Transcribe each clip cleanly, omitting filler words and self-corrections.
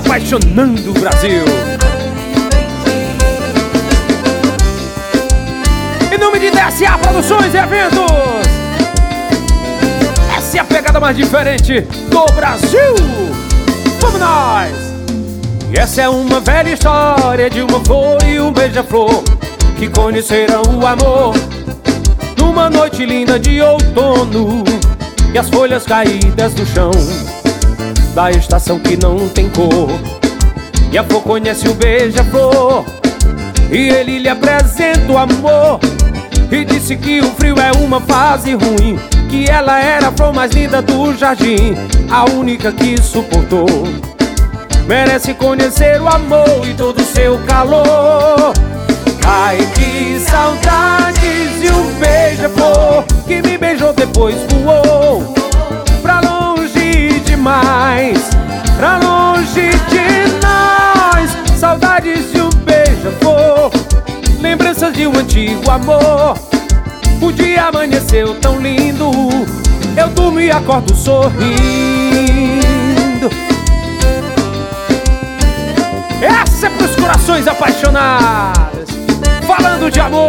apaixonando o Brasil. Em nome de DSA Produções e Eventos, essa é a pegada mais diferente do Brasil. Vamos nós! E essa é uma velha história de uma flor e um beija-flor que conheceram o amor numa noite linda de outono, e as folhas caídas do chão da estação que não tem cor. E a flor conhece o beija-flor e ele lhe apresenta o amor, e disse que o frio é uma fase ruim, que ela era a flor mais linda do jardim, a única que suportou. Merece conhecer o amor e todo o seu calor. Ai, que saudades de um beija-flor que me beijou depois voou pra longe demais, pra longe de nós. Saudades de um beija-flor, lembranças de um antigo amor. O dia amanheceu tão lindo, eu durmo e acordo sorrindo. Essa é pros corações apaixonados, falando de amor.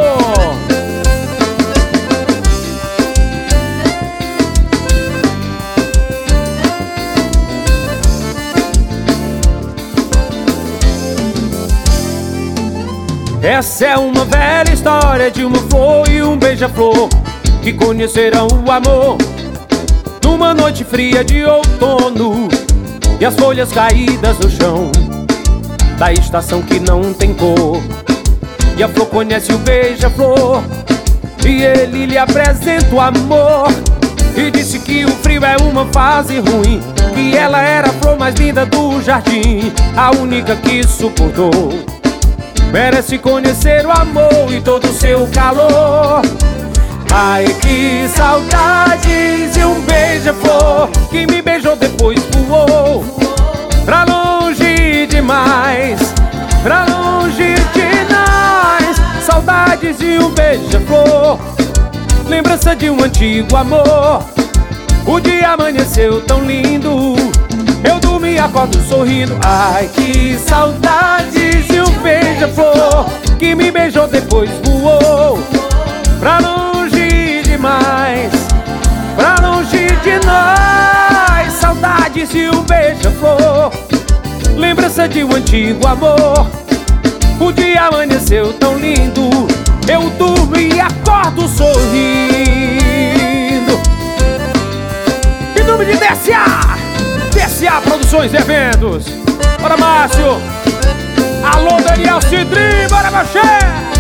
Essa é uma velha história de uma flor e um beija-flor que conheceram o amor numa noite fria de outono, e as folhas caídas no chão da estação que não tem cor. E a flor conhece o beija-flor e ele lhe apresenta o amor, e disse que o frio é uma fase ruim, que ela era a flor mais linda do jardim, a única que suportou. Merece conhecer o amor e todo o seu calor. Ai, que saudades de um beija-flor que me beijou depois voou pra longe demais, pra longe de nós. Saudades de um beija-flor, lembrança de um antigo amor. O dia amanheceu tão lindo, eu durmo e acordo sorrindo. Ai, que saudades de um beija-flor que me beijou depois voou pra longe demais, pra longe de nós. Saudades de um beija-flor, lembrança de um antigo amor. O dia amanheceu tão lindo, eu durmo e acordo sorrindo. Em nome de DSA Produções e Eventos. Bora, Márcio. Alô, Daniel Cidri, bora, meu chefe.